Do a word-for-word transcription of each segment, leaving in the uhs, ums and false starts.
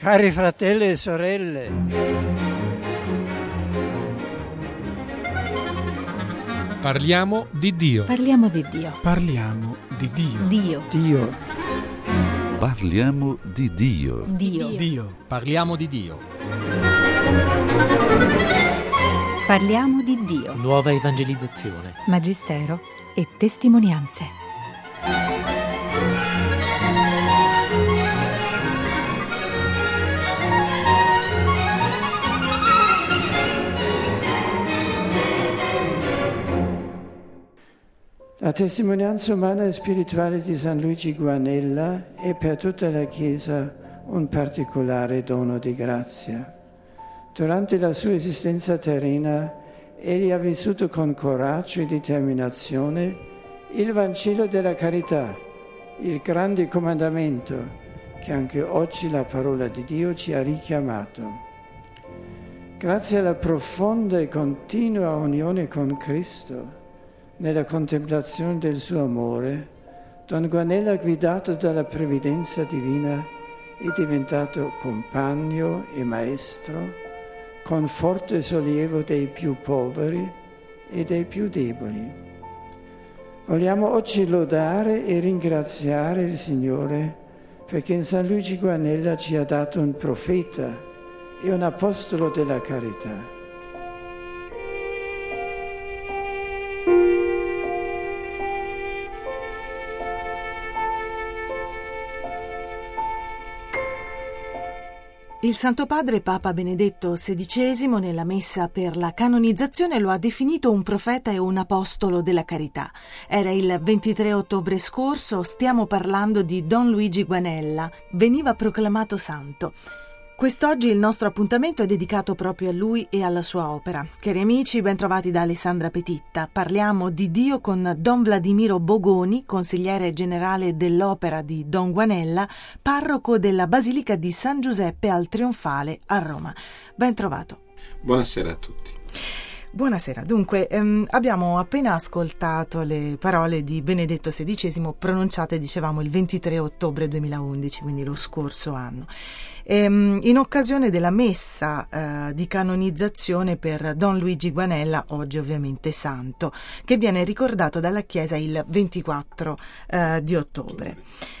Cari fratelli e sorelle, parliamo di Dio. Parliamo di Dio. Parliamo di Dio. Dio. Dio. Parliamo di Dio. Dio. Dio. Parliamo di Dio. Parliamo di Dio. Nuova evangelizzazione. Magistero e testimonianze. La testimonianza umana e spirituale di San Luigi Guanella è per tutta la Chiesa un particolare dono di grazia. Durante la sua esistenza terrena, egli ha vissuto con coraggio e determinazione il Vangelo della carità, il grande comandamento che anche oggi la parola di Dio ci ha richiamato. Grazie alla profonda e continua unione con Cristo, nella contemplazione del suo amore, Don Guanella, guidato dalla provvidenza divina, è diventato compagno e maestro, conforto e sollievo dei più poveri e dei più deboli. Vogliamo oggi lodare e ringraziare il Signore perché in San Luigi Guanella ci ha dato un profeta e un apostolo della carità. Il Santo Padre Papa Benedetto sedicesimo nella messa per la canonizzazione lo ha definito un profeta e un apostolo della carità. Era il ventitré ottobre scorso, stiamo parlando di Don Luigi Guanella, veniva proclamato santo. Quest'oggi il nostro appuntamento è dedicato proprio a lui e alla sua opera. Cari amici, ben trovati da Alessandra Petitta. Parliamo di Dio con Don Vladimiro Bogoni, consigliere generale dell'opera di Don Guanella, parroco della Basilica di San Giuseppe al Trionfale a Roma. Ben trovato. Buonasera a tutti. Buonasera, dunque ehm, abbiamo appena ascoltato le parole di Benedetto sedicesimo pronunciate, dicevamo, il ventitré ottobre duemilaundici, quindi lo scorso anno, ehm, in occasione della messa eh, di canonizzazione per Don Luigi Guanella, oggi ovviamente santo, che viene ricordato dalla Chiesa il ventiquattro eh, di ottobre.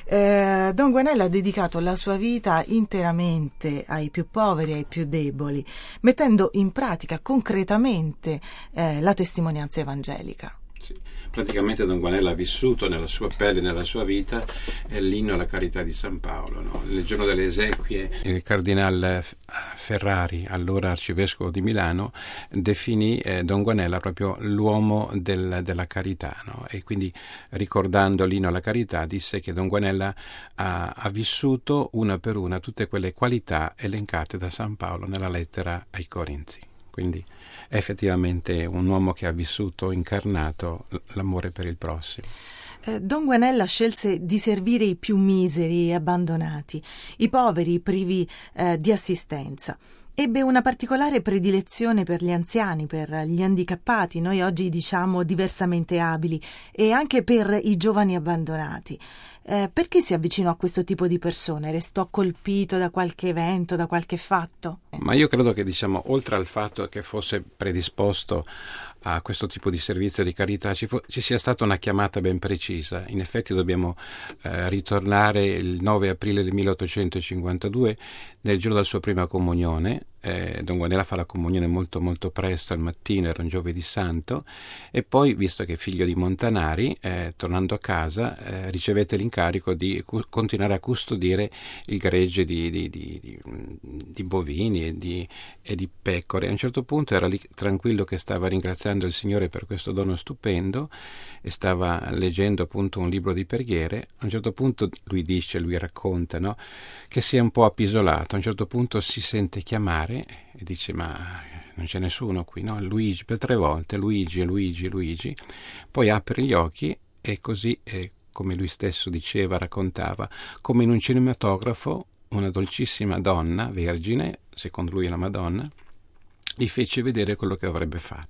Eh, Don Guanella ha dedicato la sua vita interamente ai più poveri, ai più deboli, mettendo in pratica concretamente eh, la testimonianza evangelica. Sì. Praticamente Don Guanella ha vissuto nella sua pelle, nella sua vita, eh, l'inno alla carità di San Paolo. No? Nel giorno delle esequie il cardinale Ferrari, allora arcivescovo di Milano, definì eh, Don Guanella proprio l'uomo del, della carità, no? E quindi, ricordando l'inno alla carità, disse che Don Guanella ha, ha vissuto una per una tutte quelle qualità elencate da San Paolo nella lettera ai Corinzi. Quindi è effettivamente un uomo che ha vissuto, incarnato l'amore per il prossimo. Eh, Don Guanella scelse di servire i più miseri e abbandonati, i poveri privi eh, di assistenza. Ebbe una particolare predilezione per gli anziani, per gli handicappati, noi oggi diciamo diversamente abili, e anche per i giovani abbandonati. Eh, perché si avvicinò a questo tipo di persone? Restò colpito da qualche evento, da qualche fatto? Ma io credo che, diciamo, oltre al fatto che fosse predisposto a questo tipo di servizio di carità, ci, fu, ci sia stata una chiamata ben precisa. In effetti dobbiamo eh, ritornare il nove aprile del milleottocentocinquantadue, nel giorno della sua prima comunione. Eh, Don Guanella fa la comunione molto molto presto al mattino, era un giovedì santo, e poi, visto che è figlio di montanari, eh, tornando a casa eh, ricevette l'incarico di cu- continuare a custodire il gregge di, di, di, di, di bovini e di, e di pecore. A un certo punto era lì tranquillo che stava ringraziando il Signore per questo dono stupendo e stava leggendo appunto un libro di preghiere. A un certo punto lui dice, lui racconta, no, che si è un po' appisolato. A un certo punto si sente chiamare e dice: ma non c'è nessuno qui, no? Luigi, per tre volte, Luigi, Luigi, Luigi. Poi apre gli occhi e così, eh, come lui stesso diceva, raccontava, come in un cinematografo, una dolcissima donna, vergine, secondo lui la Madonna, gli fece vedere quello che avrebbe fatto.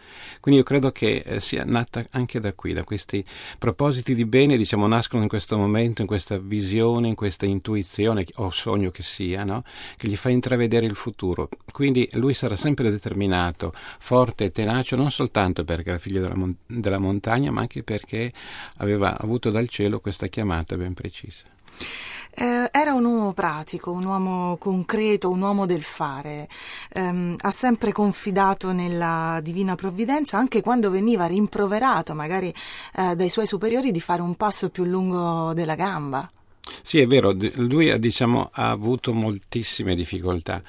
Quindi io credo che eh, sia nata anche da qui, da questi propositi di bene, diciamo, nascono in questo momento, in questa visione, in questa intuizione o sogno che sia, no? Che gli fa intravedere il futuro. Quindi lui sarà sempre determinato, forte e tenace, non soltanto perché era figlio della, mon- della montagna, ma anche perché aveva avuto dal cielo questa chiamata ben precisa. Eh, era un uomo pratico, un uomo concreto, un uomo del fare. Eh, ha sempre confidato nella divina provvidenza, anche quando veniva rimproverato magari eh, dai suoi superiori di fare un passo più lungo della gamba. Sì, è vero, lui diciamo, ha avuto moltissime difficoltà.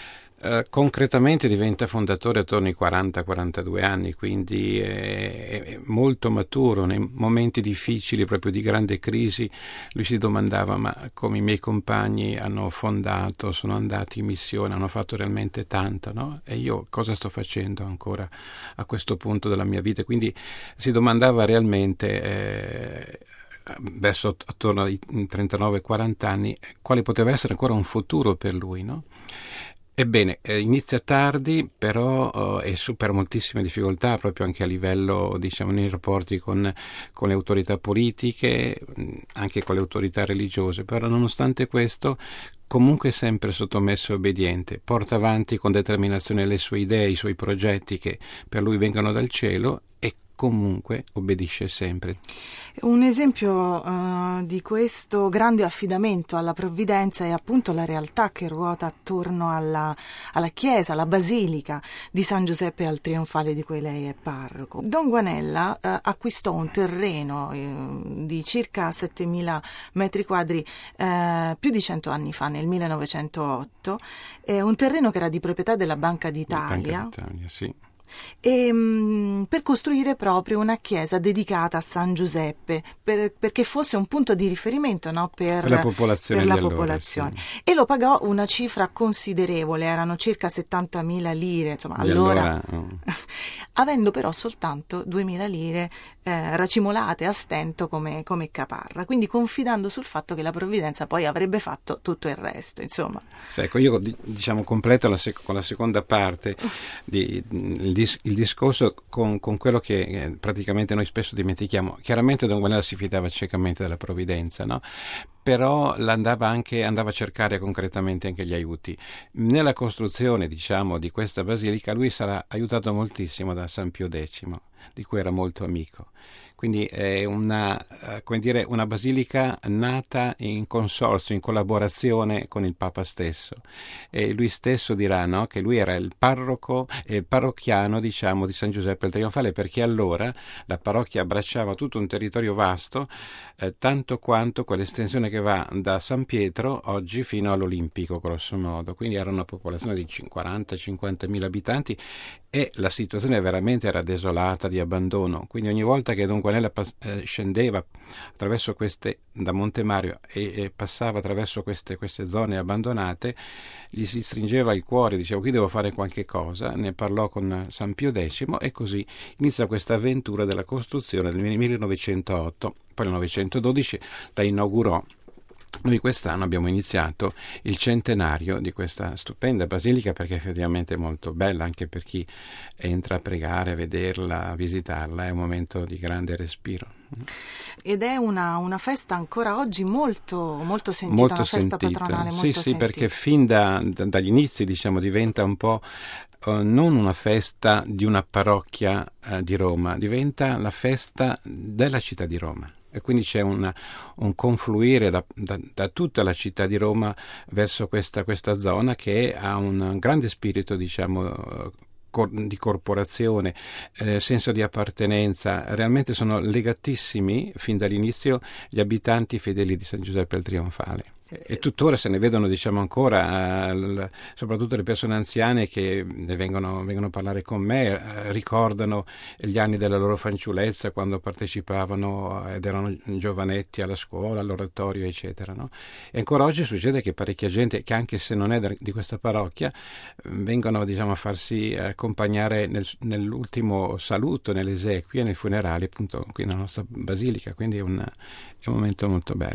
Uh, concretamente diventa fondatore attorno ai quaranta quarantadue anni, quindi è, è molto maturo. Nei momenti difficili, proprio di grande crisi, lui si domandava: ma come i miei compagni hanno fondato, sono andati in missione, hanno fatto realmente tanto, no? E io cosa sto facendo ancora a questo punto della mia vita? Quindi si domandava realmente eh, verso attorno ai trentanove quaranta anni quale poteva essere ancora un futuro per lui, no? Ebbene, eh, inizia tardi, però eh, e supera moltissime difficoltà proprio anche a livello, diciamo, nei rapporti con, con le autorità politiche, anche con le autorità religiose, però nonostante questo comunque è sempre sottomesso e obbediente, porta avanti con determinazione le sue idee, i suoi progetti che per lui vengono dal cielo, e comunque obbedisce sempre. Un esempio uh, di questo grande affidamento alla provvidenza è appunto la realtà che ruota attorno alla, alla chiesa, alla basilica di San Giuseppe al Trionfale, di cui lei è parroco. Don Guanella uh, acquistò un terreno uh, di circa settemila metri quadri uh, più di cento anni fa, nel millenovecentootto, eh, un terreno che era di proprietà della Banca d'Italia. Banca d'Italia, sì. E, mh, per costruire proprio una chiesa dedicata a San Giuseppe, per, perché fosse un punto di riferimento, no, per, per la popolazione, per la di allora, popolazione. Sì. E lo pagò una cifra considerevole, erano circa settantamila lire, insomma, Di allora, allora oh. avendo però soltanto duemila lire eh, racimolate a stento come, come caparra, quindi confidando sul fatto che la provvidenza poi avrebbe fatto tutto il resto, insomma. Sì, ecco, io diciamo completo la sec- con la seconda parte di, il, dis- il discorso con, con quello che eh, praticamente noi spesso dimentichiamo. Chiaramente Don Guanella si fidava ciecamente della provvidenza, no? Però l'andava anche andava a cercare concretamente anche gli aiuti. Nella costruzione, diciamo, di questa basilica lui sarà aiutato moltissimo da San Pio Decimo, di cui era molto amico. Quindi è una, come dire, una basilica nata in consorzio, in collaborazione con il Papa stesso. E lui stesso dirà, no, che lui era il parroco, il parrocchiano, diciamo, di San Giuseppe al Trionfale, perché allora la parrocchia abbracciava tutto un territorio vasto, eh, tanto quanto quell'estensione che va da San Pietro oggi fino all'Olimpico, grosso modo. Quindi era una popolazione di quaranta cinquantamila abitanti, e la situazione veramente era desolata, di abbandono. Quindi ogni volta che Don Guanella pas- eh, scendeva attraverso queste, da Monte Mario e, e passava attraverso queste, queste zone abbandonate, gli si stringeva il cuore, diceva: qui devo fare qualche cosa. Ne parlò con San Pio Decimo e così inizia questa avventura della costruzione nel millenovecentootto. Poi nel novecentododici la inaugurò. Noi quest'anno abbiamo iniziato il centenario di questa stupenda basilica, perché effettivamente è molto bella, anche per chi entra a pregare, a vederla, a visitarla, è un momento di grande respiro. Ed è una, una festa ancora oggi molto, molto sentita, molto una festa sentita. patronale molto sì, sì, sentita. Perché fin da, da, dagli inizi, diciamo, diventa un po' uh, non una festa di una parrocchia uh, di Roma, diventa la festa della città di Roma. E quindi c'è una, un confluire da, da, da tutta la città di Roma verso questa, questa zona, che ha un grande spirito, diciamo, cor, di corporazione, eh, senso di appartenenza. Realmente sono legatissimi fin dall'inizio gli abitanti fedeli di San Giuseppe al Trionfale. E tuttora se ne vedono, diciamo, ancora, eh, soprattutto le persone anziane che vengono, vengono a parlare con me, eh, ricordano gli anni della loro fanciullezza, quando partecipavano ed erano giovanetti alla scuola, all'oratorio, eccetera, no? E ancora oggi succede che parecchia gente, che anche se non è da, di questa parrocchia, vengono, diciamo, a farsi accompagnare nel, nell'ultimo saluto, nelle esequie, nei funerali, appunto qui nella nostra basilica. Quindi è un, è un momento molto bello.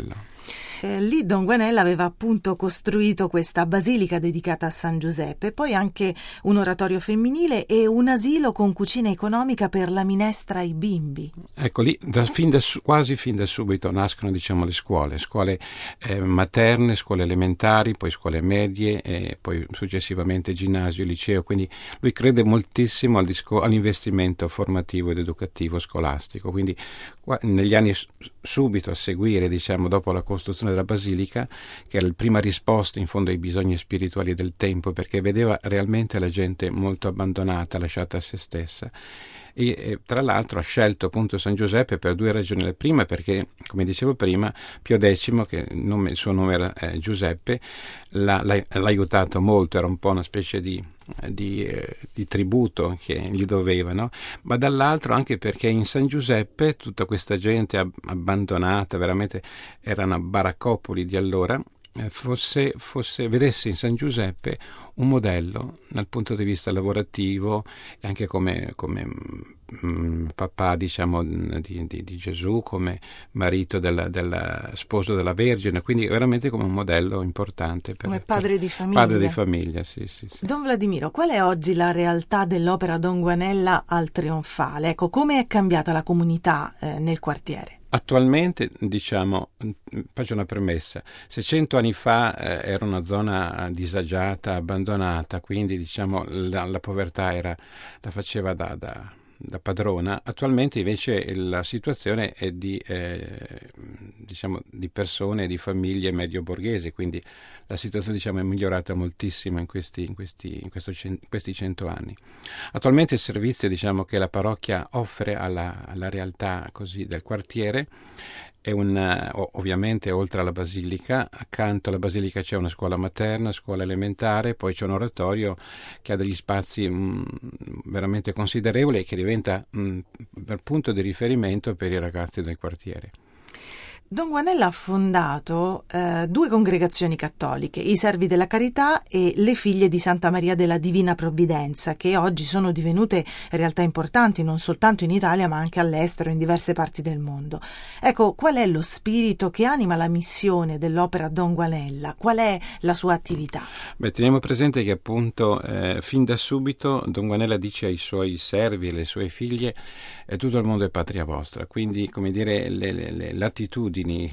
Eh, lì Don Guanella aveva appunto costruito questa basilica dedicata a San Giuseppe, poi anche un oratorio femminile e un asilo con cucina economica per la minestra ai bimbi. Ecco, lì da, fin da, quasi fin da subito nascono, diciamo, le scuole, scuole eh, materne, scuole elementari, poi scuole medie e poi successivamente ginnasio, liceo, quindi lui crede moltissimo al disco, all'investimento formativo ed educativo scolastico, quindi qua, negli anni subito a seguire, diciamo, dopo la costruzione della basilica, che era la prima risposta in fondo ai bisogni spirituali del tempo, perché vedeva realmente la gente molto abbandonata, lasciata a se stessa. E, e tra l'altro ha scelto appunto San Giuseppe per due ragioni. La prima perché, come dicevo prima, Pio X, che il, nome, il suo nome era eh, Giuseppe, l'ha, l'ha, l'ha aiutato molto, era un po' una specie di, di, eh, di tributo che gli doveva, no? Ma dall'altro anche perché in San Giuseppe tutta questa gente ab- abbandonata, veramente era una baraccopoli di allora, Fosse, fosse, vedesse in San Giuseppe un modello dal punto di vista lavorativo e anche come, come mh, papà, diciamo, di, di, di Gesù, come marito della, della sposo della Vergine, quindi veramente come un modello importante per, come padre per, di famiglia. Padre di famiglia, sì, sì, sì. Don Vladimiro, qual è oggi la realtà dell'opera Don Guanella al Trionfale? Ecco, come è cambiata la comunità eh, nel quartiere? Attualmente, diciamo, faccio una premessa, se cento anni fa eh, era una zona disagiata, abbandonata, quindi diciamo la, la povertà era, la faceva da, da, da padrona, attualmente invece la situazione è di, eh, diciamo, di persone, di famiglie medio borghesi, quindi la situazione, diciamo, è migliorata moltissimo in questi, in questi, in questo, in questi cento anni. Attualmente il servizio, diciamo, che la parrocchia offre alla, alla realtà così del quartiere è un, ovviamente oltre alla basilica, accanto alla basilica c'è una scuola materna, scuola elementare, poi c'è un oratorio che ha degli spazi mh, veramente considerevoli e che diventa mh, per punto di riferimento per i ragazzi del quartiere. Don Guanella ha fondato eh, due congregazioni cattoliche, i Servi della Carità e le Figlie di Santa Maria della Divina Provvidenza, che oggi sono divenute realtà importanti non soltanto in Italia ma anche all'estero, in diverse parti del mondo. Ecco, qual è lo spirito che anima la missione dell'opera Don Guanella? Qual è la sua attività? Beh, teniamo presente che appunto eh, fin da subito Don Guanella dice ai suoi servi e alle sue figlie eh, tutto il mondo è patria vostra, quindi, come dire, le, le, le latitudini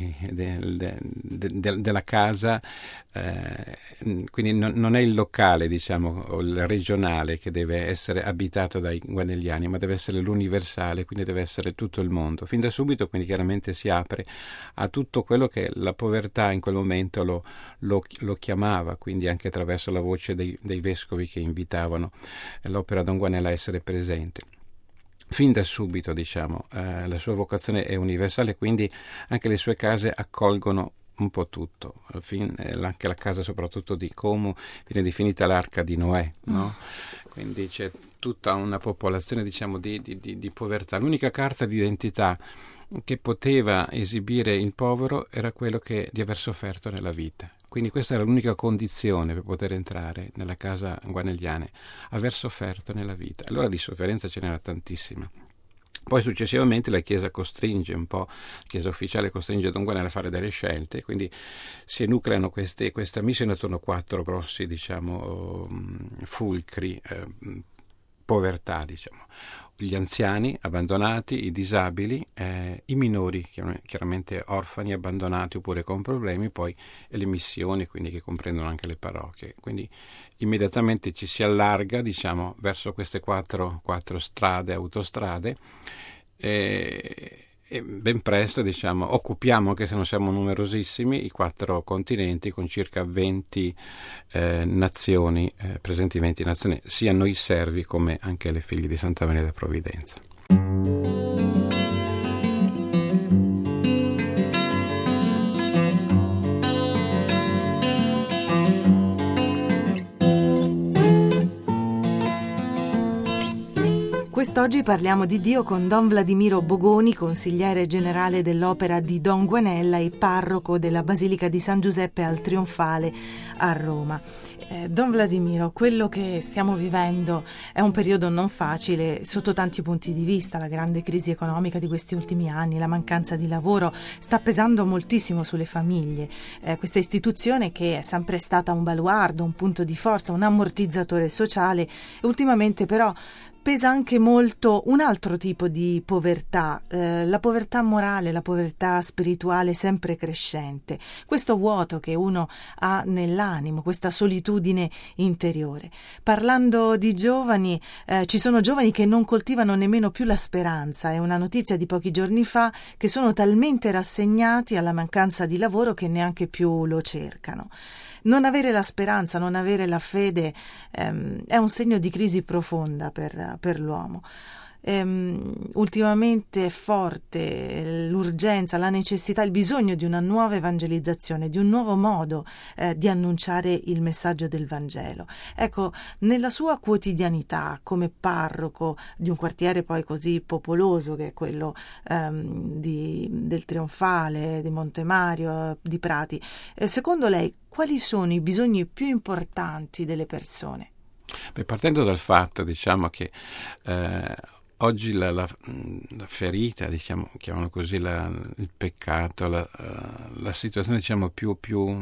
De, de, de, della casa, eh, quindi non, non è il locale, diciamo, o il regionale che deve essere abitato dai guanelliani, ma deve essere l'universale, quindi deve essere tutto il mondo. Fin da subito, quindi, chiaramente si apre a tutto quello che la povertà in quel momento lo, lo, lo chiamava, quindi anche attraverso la voce dei, dei vescovi che invitavano l'opera Don Guanella a essere presente. Fin da subito, diciamo, eh, la sua vocazione è universale, quindi anche le sue case accolgono un po' tutto. Fin, eh, anche la casa soprattutto di Como viene definita l'arca di Noè, no? Mm. Quindi c'è tutta una popolazione, diciamo, di, di, di, di povertà. L'unica carta d'identità che poteva esibire il povero era quello che, di aver sofferto nella vita. Quindi questa era l'unica condizione per poter entrare nella casa guanelliana, aver sofferto nella vita. Allora di sofferenza ce n'era tantissima. Poi successivamente la Chiesa costringe un po', la Chiesa ufficiale costringe Don Guanella a fare delle scelte, quindi si enucleano queste, questa missione attorno a quattro grossi, diciamo, fulcri, eh, povertà, diciamo. Gli anziani abbandonati, i disabili, eh, i minori, chiaramente orfani, abbandonati oppure con problemi, poi le missioni, quindi che comprendono anche le parrocchie. Quindi immediatamente ci si allarga, diciamo, verso queste quattro, quattro strade, autostrade, e, e ben presto, diciamo, occupiamo, anche se non siamo numerosissimi, i quattro continenti con circa venti eh, nazioni, eh, presenti venti nazioni, sia noi servi come anche le figlie di Santa Maria della Provvidenza. Quest'oggi parliamo di Dio con Don Vladimiro Bogoni, consigliere generale dell'opera di Don Guanella e parroco della Basilica di San Giuseppe al Trionfale a Roma. Eh, Don Vladimiro, quello che stiamo vivendo è un periodo non facile sotto tanti punti di vista. La grande crisi economica di questi ultimi anni, la mancanza di lavoro sta pesando moltissimo sulle famiglie. Eh, questa istituzione, che è sempre stata un baluardo, un punto di forza, un ammortizzatore sociale, ultimamente però pesa anche molto un altro tipo di povertà, eh, la povertà morale, la povertà spirituale sempre crescente, questo vuoto che uno ha nell'animo, questa solitudine interiore. Parlando di giovani, eh, ci sono giovani che non coltivano nemmeno più la speranza. È una notizia di pochi giorni fa, che sono talmente rassegnati alla mancanza di lavoro che neanche più lo cercano. Non avere la speranza, non avere la fede ehm, è un segno di crisi profonda per, per l'uomo. Ehm, ultimamente è forte l'urgenza, la necessità, il bisogno di una nuova evangelizzazione, di un nuovo modo eh, di annunciare il messaggio del Vangelo. Ecco, nella sua quotidianità come parroco di un quartiere poi così popoloso che è quello ehm, di, del Trionfale, di Montemario, di Prati, eh, secondo lei quali sono i bisogni più importanti delle persone? Beh, partendo dal fatto, diciamo che eh, oggi la, la, la ferita, diciamo, chiamano così, la, il peccato, la, la situazione, diciamo, più, più,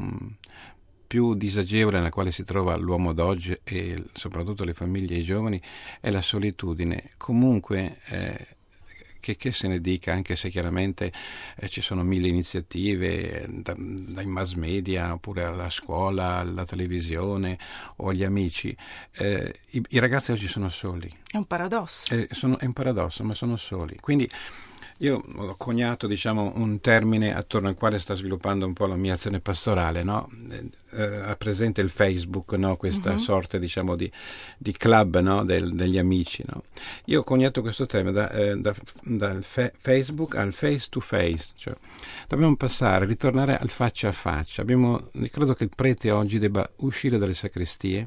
più disagevole nella quale si trova l'uomo d'oggi e soprattutto le famiglie e i giovani è la solitudine. Comunque eh, Che, che se ne dica, anche se chiaramente eh, ci sono mille iniziative da, dai mass media oppure alla scuola, alla televisione o agli amici, eh, i, i ragazzi oggi sono soli. È un paradosso. Eh, sono, è un paradosso, ma sono soli. Quindi io ho coniato, diciamo, un termine attorno al quale sta sviluppando un po' la mia azione pastorale, no? Eh, ha presente il Facebook, no? Questa uh-huh. sorta, diciamo, di, di club, no? Del, degli amici, no? Io ho coniato questo termine da, eh, da, dal fe- Facebook al face to face, cioè dobbiamo passare, ritornare al faccia a faccia. Abbiamo, credo che il prete oggi debba uscire dalle sacrestie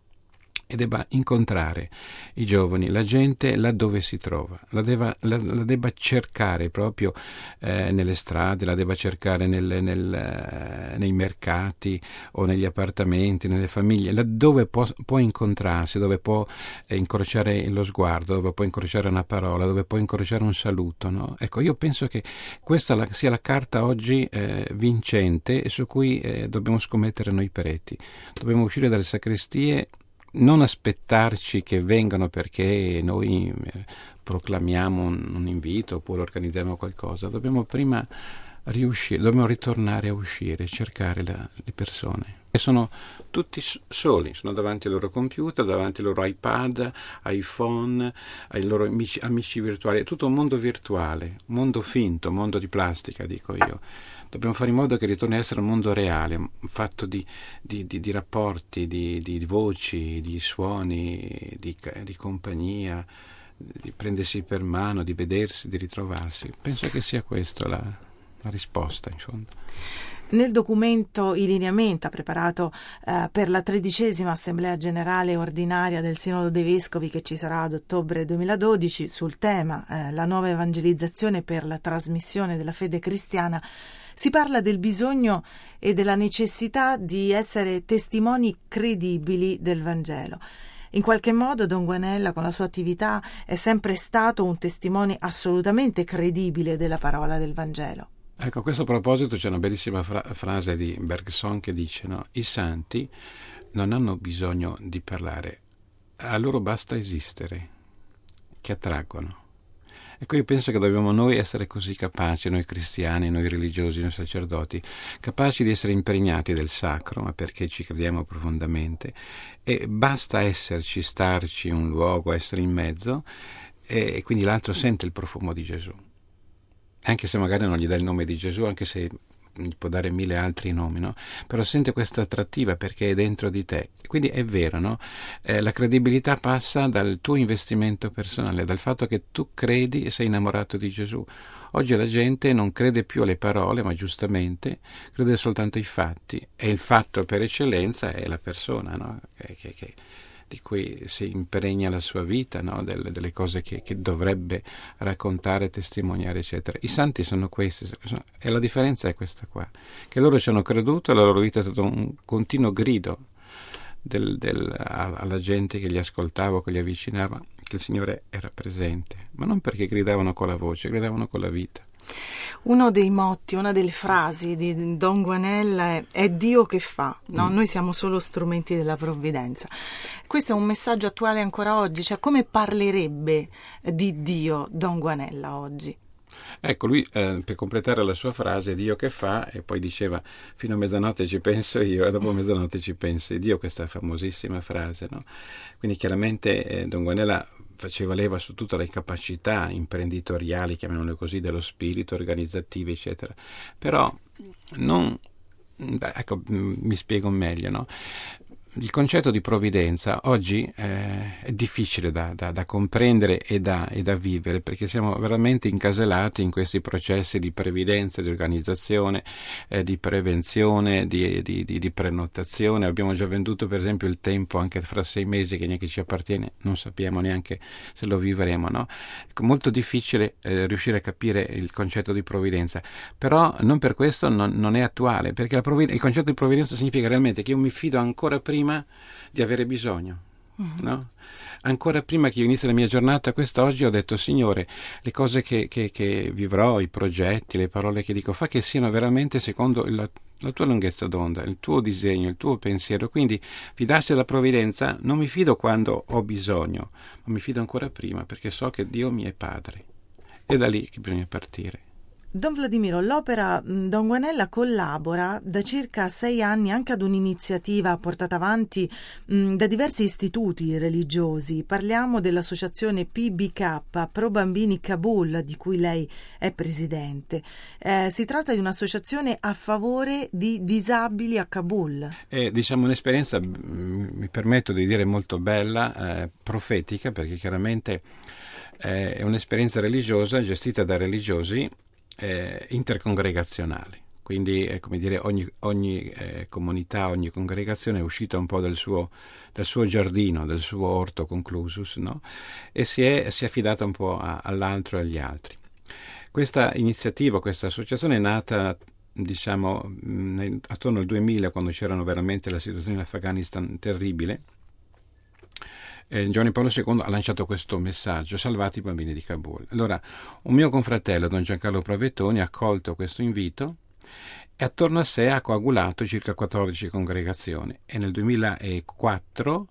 e debba incontrare i giovani, la gente laddove si trova, la, deva, la, la debba cercare proprio eh, nelle strade, la debba cercare nel, nel, eh, nei mercati o negli appartamenti, nelle famiglie, laddove può, può incontrarsi, dove può eh, incrociare lo sguardo, dove può incrociare una parola, dove può incrociare un saluto, no? Ecco, io penso che questa la, sia la carta oggi eh, vincente e su cui eh, dobbiamo scommettere noi preti. Dobbiamo uscire dalle sacrestie, non aspettarci che vengano perché noi proclamiamo un, un invito oppure organizziamo qualcosa. Dobbiamo prima riuscire, dobbiamo ritornare a uscire, cercare la, le persone. E sono tutti soli, sono davanti al loro computer, davanti al loro iPad, iPhone, ai loro amici, amici virtuali. È tutto un mondo virtuale, un mondo finto, un mondo di plastica, dico io. Dobbiamo fare in modo che ritorni a essere un mondo reale, fatto di, di, di, di rapporti, di, di voci, di suoni, di, di compagnia, di prendersi per mano, di vedersi, di ritrovarsi. Penso che sia questa la, la risposta, in fondo. Nel documento I lineamenti preparato eh, per la tredicesima Assemblea Generale Ordinaria del Sinodo dei Vescovi, che ci sarà ad ottobre duemiladodici, sul tema eh, la nuova evangelizzazione per la trasmissione della fede cristiana, si parla del bisogno e della necessità di essere testimoni credibili del Vangelo. In qualche modo Don Guanella, con la sua attività, è sempre stato un testimone assolutamente credibile della parola del Vangelo. Ecco, a questo proposito c'è una bellissima fra- frase di Bergson che dice, no? I santi non hanno bisogno di parlare, a loro basta esistere, che attraggono. Ecco, io penso che dobbiamo noi essere così capaci, noi cristiani, noi religiosi, noi sacerdoti, capaci di essere impregnati del sacro, ma perché ci crediamo profondamente, e basta esserci, starci in un luogo, essere in mezzo, e quindi l'altro sente il profumo di Gesù. Anche se magari non gli dà il nome di Gesù, anche se gli può dare mille altri nomi, no? Però sente questa attrattiva perché è dentro di te. Quindi è vero, no? Eh, la credibilità passa dal tuo investimento personale, dal fatto che tu credi e sei innamorato di Gesù. Oggi la gente non crede più alle parole, ma giustamente crede soltanto ai fatti, e il fatto per eccellenza è la persona, no? Che, che, che di cui si impregna la sua vita, no? delle, delle cose che, che dovrebbe raccontare, testimoniare, eccetera. I santi sono questi, e la differenza è questa qua, che loro ci hanno creduto, la loro vita è stato un continuo grido del, del, alla gente che li ascoltava, che li avvicinava, che il Signore era presente, ma non perché gridavano con la voce, gridavano con la vita. Uno dei motti, una delle frasi di Don Guanella è, è Dio che fa, no? Mm. Noi siamo solo strumenti della provvidenza. Questo è un messaggio attuale ancora oggi, cioè come parlerebbe di Dio Don Guanella oggi? Ecco, lui eh, per completare la sua frase, Dio che fa, e poi diceva fino a mezzanotte ci penso io e dopo mezzanotte ci pensi Dio, questa famosissima frase, no? Quindi chiaramente eh, Don Guanella faceva leva su tutte le capacità imprenditoriali, chiamiamole così, dello spirito, organizzative, eccetera. Però non, beh, ecco, mi spiego meglio, no? Il concetto di provvidenza oggi eh, è difficile da, da, da comprendere e da, e da vivere, perché siamo veramente incasellati in questi processi di previdenza, di organizzazione, eh, di prevenzione, di, di, di, di prenotazione. Abbiamo già venduto per esempio il tempo anche fra sei mesi che neanche ci appartiene, non sappiamo neanche se lo vivremo, no? È molto difficile eh, riuscire a capire il concetto di provvidenza, però non per questo non, non è attuale, perché la provviden- il concetto di provvidenza significa realmente che io mi fido ancora prima di avere bisogno, uh-huh. no? Ancora prima che io inizi la mia giornata, quest'oggi ho detto Signore, le cose che, che, che vivrò, i progetti, le parole che dico, fa che siano veramente secondo la, la tua lunghezza d'onda, il tuo disegno, il tuo pensiero. Quindi fidarsi della provvidenza non mi fido quando ho bisogno, ma mi fido ancora prima, perché so che Dio mi è padre. È da lì che bisogna partire. Don Vladimiro, l'opera Don Guanella collabora da circa sei anni anche ad un'iniziativa portata avanti mh, da diversi istituti religiosi. Parliamo dell'associazione P B K, Pro Bambini Kabul, di cui lei è presidente. Eh, si tratta di un'associazione a favore di disabili a Kabul. È diciamo un'esperienza, mi permetto di dire, molto bella, eh, profetica, perché chiaramente eh, è un'esperienza religiosa gestita da religiosi, Eh, intercongregazionale, quindi è come dire ogni, ogni eh, comunità, ogni congregazione è uscita un po' dal suo, dal suo giardino, dal suo orto conclusus, no? E si è, si è affidata un po' a, all'altro e agli altri. Questa iniziativa, questa associazione è nata diciamo nel, attorno al duemila, quando c'erano veramente la situazione in Afghanistan terribile. Eh, Giovanni Paolo secondo ha lanciato questo messaggio: salvate i bambini di Kabul. Allora un mio confratello, Don Giancarlo Pravettoni, ha accolto questo invito e attorno a sé ha coagulato circa quattordici congregazioni, e nel duemilaquattro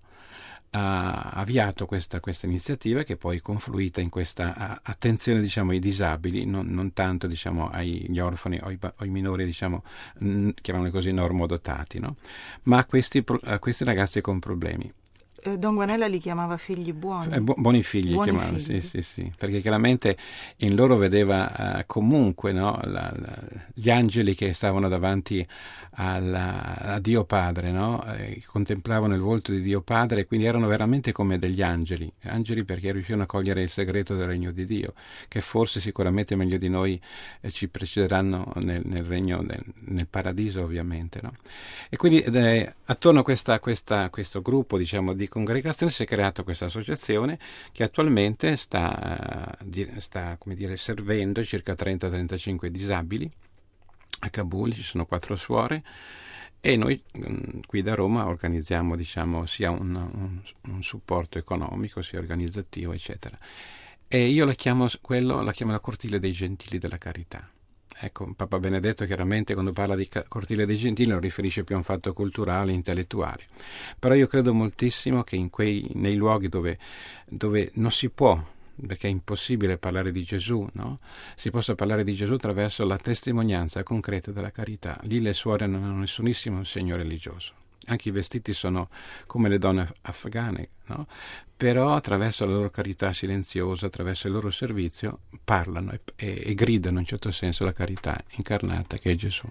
ha avviato questa, questa iniziativa, che poi è confluita in questa attenzione diciamo ai disabili, non, non tanto diciamo agli orfani o ai, ai minori diciamo n- chiamiamoli così normodotati, no? Ma a questi, a questi ragazzi con problemi. Don Guanella li chiamava figli buoni. Eh, bu- buoni figli, buoni chiamava, figli. Sì, sì, sì, perché chiaramente in loro vedeva uh, comunque no, la, la, gli angeli che stavano davanti alla, a Dio Padre, no? eh, contemplavano il volto di Dio Padre, e quindi erano veramente come degli angeli, angeli perché riuscivano a cogliere il segreto del regno di Dio, che forse sicuramente meglio di noi eh, ci precederanno nel, nel regno, del, nel paradiso ovviamente, no? E quindi eh, attorno a questa, questa, questo gruppo diciamo di congregazione si è creata questa associazione che attualmente sta, sta come dire, servendo circa trenta trentacinque disabili. A Kabul ci sono quattro suore e noi qui da Roma organizziamo diciamo sia un, un, un supporto economico sia organizzativo eccetera, e io la chiamo quello la chiamo la cortile dei gentili della carità. Ecco, Papa Benedetto chiaramente quando parla di cortile dei gentili non riferisce più a un fatto culturale, intellettuale, però io credo moltissimo che in quei, nei luoghi dove, dove non si può, perché è impossibile parlare di Gesù, no? Si possa parlare di Gesù attraverso la testimonianza concreta della carità. Lì le suore non hanno nessunissimo segno religioso. Anche i vestiti sono come le donne afghane, no? Però attraverso la loro carità silenziosa, attraverso il loro servizio, parlano e, e, e gridano in un certo senso la carità incarnata che è Gesù.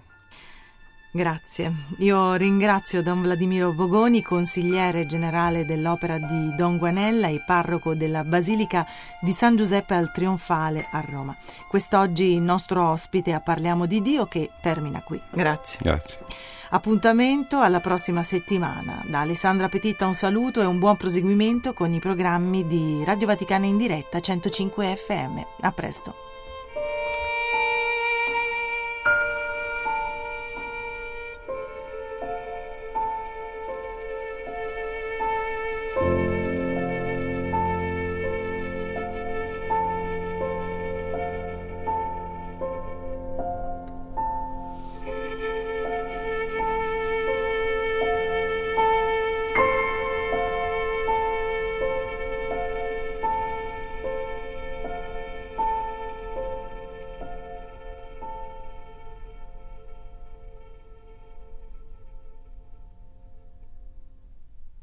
Grazie. Io ringrazio Don Vladimiro Bogoni, consigliere generale dell'opera di Don Guanella e parroco della Basilica di San Giuseppe al Trionfale a Roma. Quest'oggi il nostro ospite a Parliamo di Dio, che termina qui. Grazie. Grazie. Appuntamento alla prossima settimana. Da Alessandra Petitta un saluto e un buon proseguimento con i programmi di Radio Vaticana in diretta centocinque effe emme. A presto.